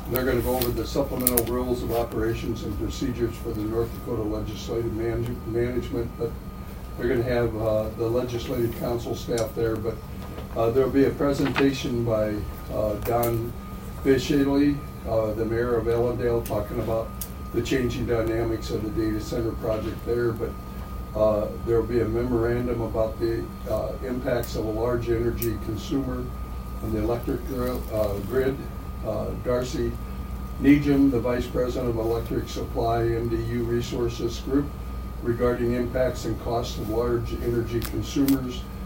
They're going to go over the supplemental rules of operations and procedures for the North Dakota Legislative Management, but they're going to have the Legislative Council staff there. But there'll be a presentation by Don Fishley, the mayor of Ellendale, talking about the changing dynamics of the data center project there. But there'll be a memorandum about the impacts of a large energy consumer on the electric grid. Darcy Nejum, the Vice President of Electric Supply, MDU Resources Group, regarding impacts and costs of large energy consumers.